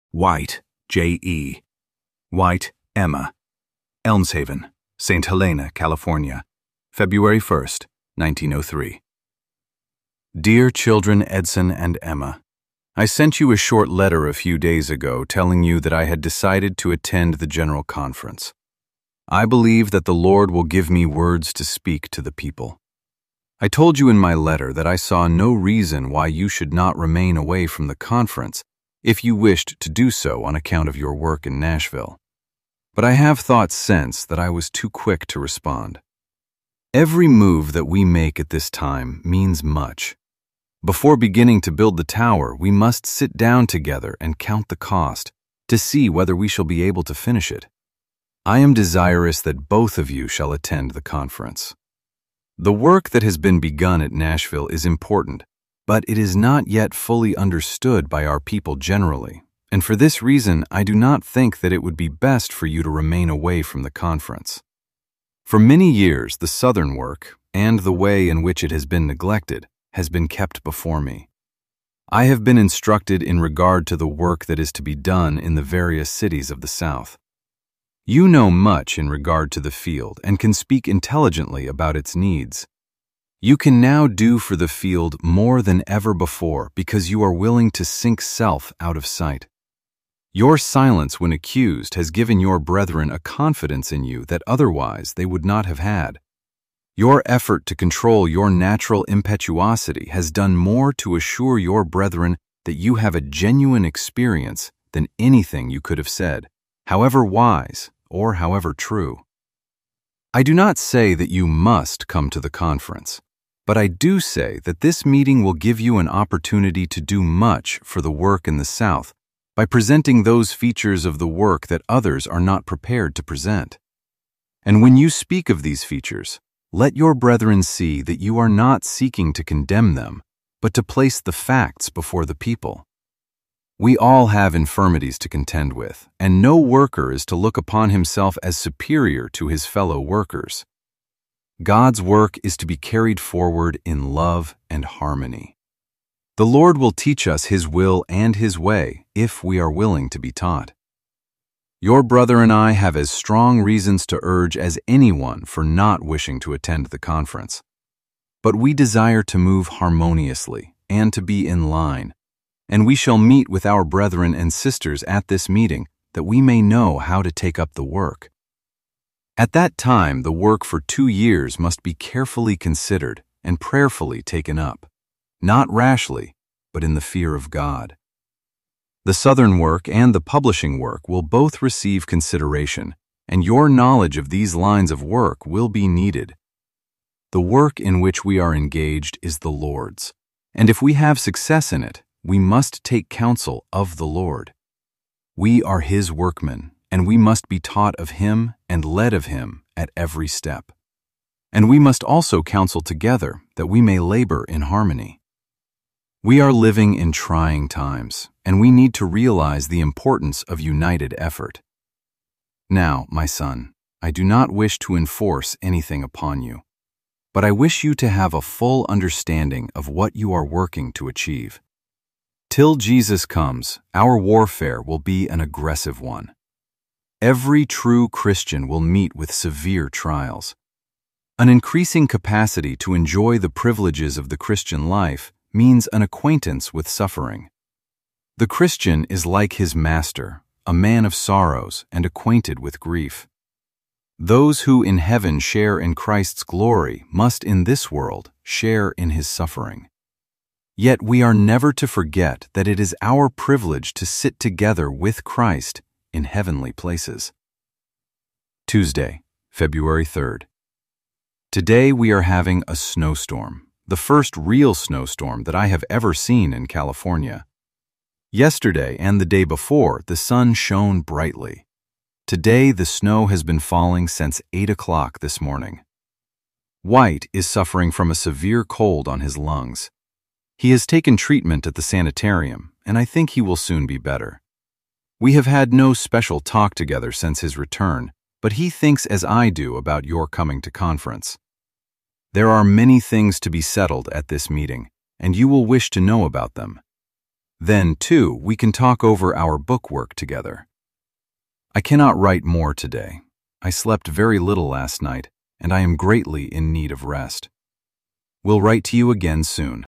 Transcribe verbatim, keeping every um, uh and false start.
White, J E White, Emma. Elmshaven, Saint Helena, California, February first, nineteen oh three. Dear children Edson and Emma, I sent you a short letter a few days ago telling you that I had decided to attend the General Conference. I believe that the Lord will give me words to speak to the people. I told you in my letter that I saw no reason why you should not remain away from the conference if you wished to do so on account of your work in Nashville. But I have thought since that I was too quick to respond. Every move that we make at this time means much. Before beginning to build the tower, we must sit down together and count the cost to see whether we shall be able to finish it. I am desirous that both of you shall attend the conference. The work that has been begun at Nashville is important, but it is not yet fully understood by our people generally, and for this reason I do not think that it would be best for you to remain away from the conference. For many years, the Southern work, and the way in which it has been neglected, has been kept before me. I have been instructed in regard to the work that is to be done in the various cities of the South. You know much in regard to the field and can speak intelligently about its needs. You can now do for the field more than ever before because you are willing to sink self out of sight. Your silence when accused has given your brethren a confidence in you that otherwise they would not have had. Your effort to control your natural impetuosity has done more to assure your brethren that you have a genuine experience than anything you could have said, however wise or however true. I do not say that you must come to the conference, but I do say that this meeting will give you an opportunity to do much for the work in the South by presenting those features of the work that others are not prepared to present. And when you speak of these features, let your brethren see that you are not seeking to condemn them, but to place the facts before the people. We all have infirmities to contend with, and no worker is to look upon himself as superior to his fellow workers. God's work is to be carried forward in love and harmony. The Lord will teach us His will and His way if we are willing to be taught. Your brother and I have as strong reasons to urge as anyone for not wishing to attend the conference. But we desire to move harmoniously and to be in line, and we shall meet with our brethren and sisters at this meeting that we may know how to take up the work. At that time, the work for two years must be carefully considered and prayerfully taken up, not rashly, but in the fear of God. The Southern work and the publishing work will both receive consideration, and your knowledge of these lines of work will be needed. The work in which we are engaged is the Lord's, and if we have success in it, we must take counsel of the Lord. We are His workmen, and we must be taught of Him and led of Him at every step. And we must also counsel together that we may labor in harmony. We are living in trying times, and we need to realize the importance of united effort. Now, my son, I do not wish to enforce anything upon you, but I wish you to have a full understanding of what you are working to achieve. Till Jesus comes, our warfare will be an aggressive one. Every true Christian will meet with severe trials. An increasing capacity to enjoy the privileges of the Christian life means an acquaintance with suffering. The Christian is like his master, a man of sorrows and acquainted with grief. Those who in heaven share in Christ's glory must in this world share in His suffering. Yet we are never to forget that it is our privilege to sit together with Christ in heavenly places. Tuesday, February third. Today we are having a snowstorm, the first real snowstorm that I have ever seen in California. Yesterday and the day before, the sun shone brightly. Today the snow has been falling since eight o'clock this morning. White is suffering from a severe cold on his lungs. He has taken treatment at the sanitarium, and I think he will soon be better. We have had no special talk together since his return, but he thinks as I do about your coming to conference. There are many things to be settled at this meeting, and you will wish to know about them. Then, too, we can talk over our bookwork together. I cannot write more today. I slept very little last night, and I am greatly in need of rest. We'll write to you again soon.